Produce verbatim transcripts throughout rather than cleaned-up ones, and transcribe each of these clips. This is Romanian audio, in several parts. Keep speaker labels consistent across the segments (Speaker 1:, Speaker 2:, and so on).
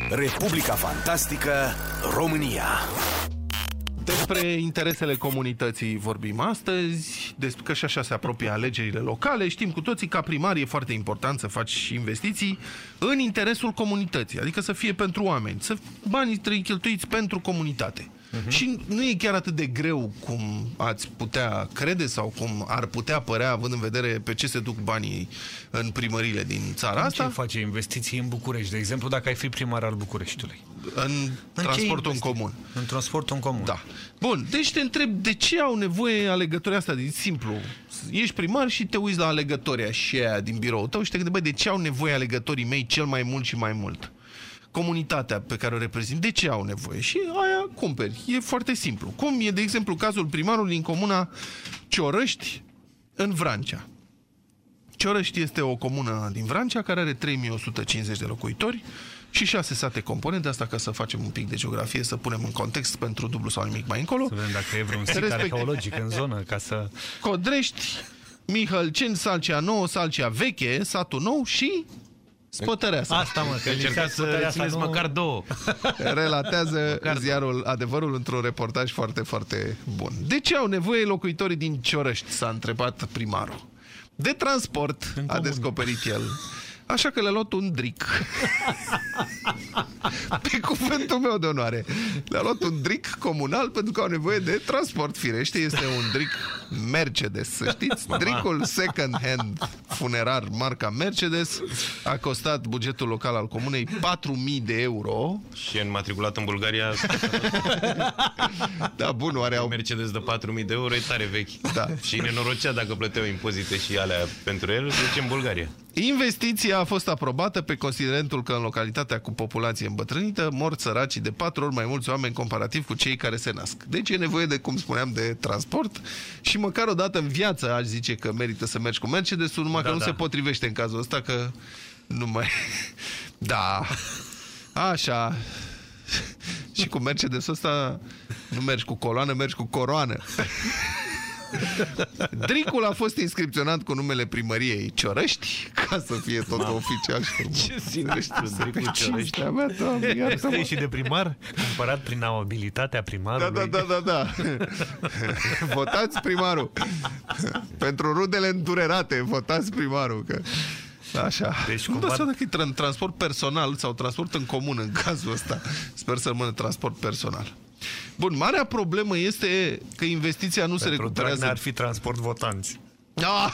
Speaker 1: Republica Fantastică România.
Speaker 2: Despre interesele comunității vorbim astăzi, despre că și așa se apropie alegerile locale. Știm cu toții, ca primar e foarte important să faci investiții în interesul comunității, adică să fie pentru oameni, să banii trebuie cheltuiți pentru comunitate. Uh-huh. Și nu e chiar atât de greu cum ați putea crede sau cum ar putea părea, având în vedere pe ce se duc banii în primările din țara
Speaker 3: în
Speaker 2: asta.
Speaker 3: Ce face investiții în București? De exemplu, dacă ai fi primar al Bucureștiului.
Speaker 2: În, în transportul în comun.
Speaker 3: În transportul în comun.
Speaker 2: Da. Bun, deci te întreb, de ce au nevoie alegătorii asta? Din simplu, ești primar și te uiți la alegătorii așa din biroul tău și te gândești, băi, de ce au nevoie alegătorii mei cel mai mult și mai mult? Comunitatea pe care o reprezint, de ce au nevoie? Și aia cumperi. E foarte simplu. Cum e, de exemplu, cazul primarului din comuna Ciorăști, în Vrancea. Ciorăști este o comună din Vrancea care are trei mii o sută cincizeci de locuitori și șase sate componente, asta ca să facem un pic de geografie, să punem în context pentru dublu sau nimic mai încolo.
Speaker 3: Să vedem dacă e vreun sit arheologic în zonă, ca să...
Speaker 2: Codrești, Mihălceni, Salcea Nouă, Salcea Veche, Satul Nou și... Spătăreasa.
Speaker 3: Asta, mă, că încercați să rețineți nu... măcar două.
Speaker 2: Relatează
Speaker 3: măcar
Speaker 2: ziarul Adevărul într-un reportaj foarte, foarte bun. De ce au nevoie locuitorii din Ciorăști, s-a întrebat primarul. De transport, în a comun. Descoperit el. Așa că le-a luat un dric. Pe cuvântul meu de onoare. Le-a luat un dric comunal pentru că au nevoie de transport, firește. Este un dric Mercedes, să știți. Dricul second hand funerar marca Mercedes a costat bugetul local al comunei patru mii de euro.
Speaker 4: Și e înmatriculat în Bulgaria.
Speaker 2: Da, bun, oare au...
Speaker 4: Mercedes de patru mii de euro e tare vechi.
Speaker 2: Da.
Speaker 4: Și nenorocea dacă plăteau impozite și alea pentru el, deci în Bulgaria.
Speaker 2: Investiția a fost aprobată pe considerentul că în localitatea cu populație îmbătrânită mor săracii de patru ori mai mulți oameni comparativ cu cei care se nasc. Deci e nevoie de, cum spuneam, de transport și măcar o dată în viață aș zice că merită să mergi cu Mercedes-ul, numai da, că nu da. se potrivește în cazul ăsta, că nu mai... Da, așa... Și cu Mercedes-ul ăsta nu mergi cu coloană, mergi cu coroană. Dricul a fost inscripționat cu numele primăriei Ciorăști, ca să fie tot oficial și frumos.
Speaker 3: Ce sinistru, Dricul Ciorăști. Este și de primar, cumpărat prin abilitatea primarului.
Speaker 2: Da, da, da, da, da. Votați primarul. Pentru rudele îndurerate, votați primarul, că... Așa. Deci, nu cumva... dacă e transport personal sau transport în comun în cazul ăsta. Sper să rămână transport personal. Bun, marea problemă este că investiția nu Pentru se recuperează.
Speaker 3: Pentru ar fi transport votanți.
Speaker 2: Da.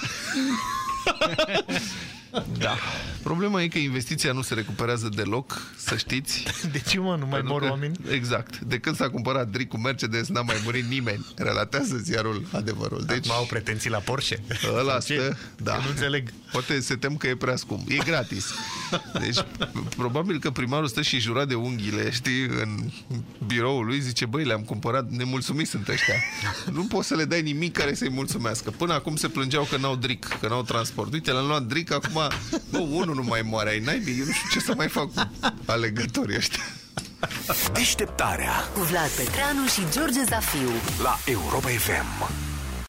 Speaker 2: Da. Problema e că investiția nu se recuperează deloc, să știți.
Speaker 3: De ce, mă? Nu mai mor oameni?
Speaker 2: Exact. De când s-a cumpărat Dric cu Mercedes, n-a mai murit nimeni. Relatează ziarul Adevărul.
Speaker 3: Deci au pretenții la Porsche?
Speaker 2: Ăla stă, da.
Speaker 3: Nu înțeleg.
Speaker 2: Poate se tem că e prea scump. E gratis. Deci, probabil că primarul stă și jura de unghiile, știi, în biroul lui, zice, băi, le-am cumpărat, nemulțumiți sunt ăștia. Nu poți să le dai nimic care să-i mulțumească. Până acum se plângeau că n-au Dric, că n-au transport. Uite, le-am luat Dric, acum, bă, unul nu mai moare, ai naibii, eu nu știu ce să mai fac cu alegătorii ăștia.
Speaker 1: Deșteptarea
Speaker 5: cu Vlad Petreanu și George Zafiu
Speaker 1: la Europa F M.